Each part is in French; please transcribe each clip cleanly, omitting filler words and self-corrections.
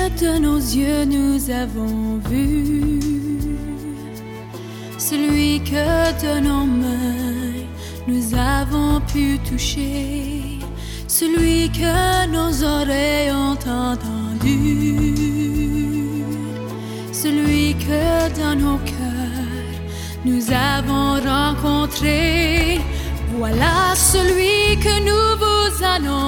de nos yeux nous avons vu, celui que de nos mains nous avons pu toucher, celui que nos oreilles ont entendu, celui que dans nos cœurs nous avons rencontré. Voilà celui que nous vous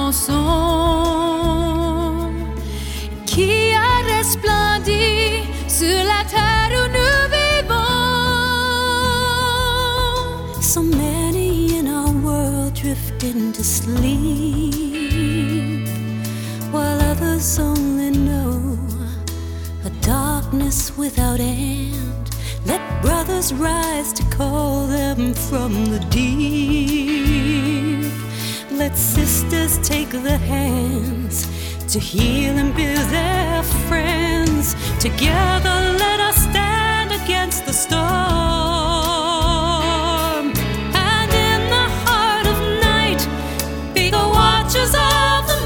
annonçons, qui a resplendi sur la terre où nous vivons. So many in our world drifting to sleep, while others only know a darkness without end. Let brothers rise to call them from the deep. Let sisters take the hands to heal and be their friends. Together let us stand against the storm, and in the heart of night be the watchers of the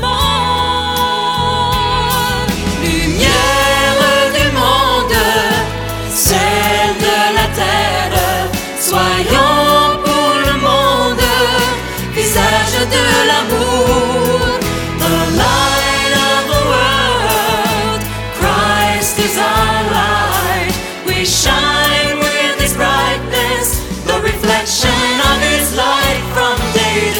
morn. Lumière du monde, celle de la terre, soyons pour le monde, visage de l'amour. The light of the world, Christ is our light. We shine with His brightness, the reflection of His light from day to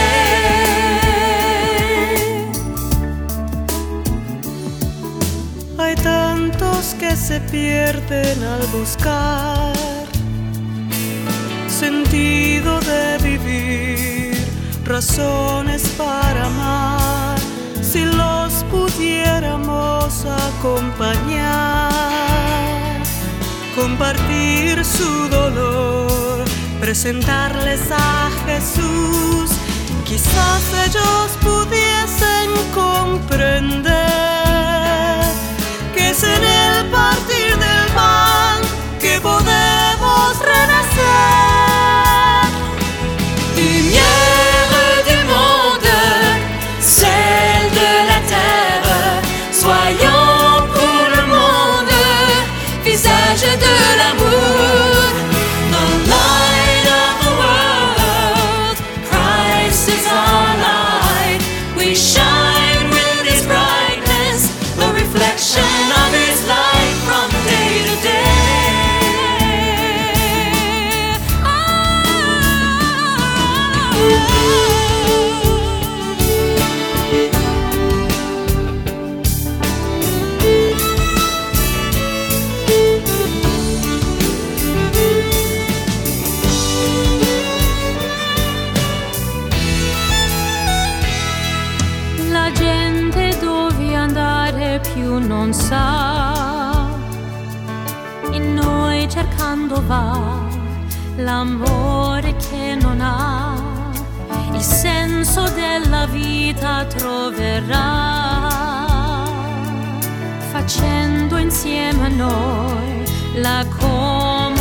day. Hay tantos que se pierden al buscar sentido de vivir, razones para amar. Si los pudiéramos acompañar, compartir su dolor, presentarles a Jesús, quizás ellos pudiesen comprender que es en el partir del pan que podemos renacer. Lumière du monde, celle de la terre, soyons pour le monde, visage de l'amour. The light of the world, Christ is our light. We shine with His brightness, the reflection of His light from day to day. La gente dove andare più non sa, e noi cercando va l'amore che non ha, il senso della vita troverà, facendo insieme a noi la comunione.